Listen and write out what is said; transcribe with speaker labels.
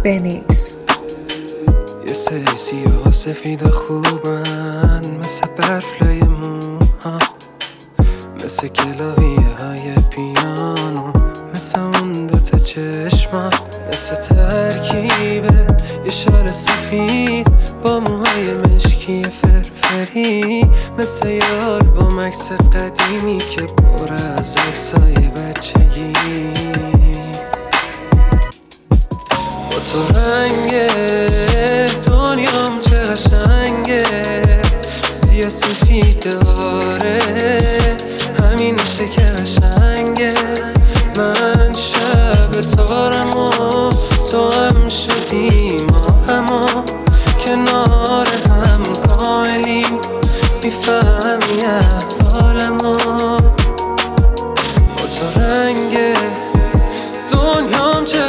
Speaker 1: بنیکس.
Speaker 2: یه سری سیاه سفید خوبن، مثل برفلای موها، مثل کلاویه های پیانو، مثل اون دوتا چشما، مثل ترکیب یه شال سفید با موهای مشکی فرفری، مثل یه آلبوم عکس قدیمی که پر از عکسای بچگی. با تو رنگ دنیام چه قشنگه، سیاه سفید آره همینشه که قشنگه. من شب تارم و تو هم شدیم ماهمو، کنار هم کاملیم، میفهمیم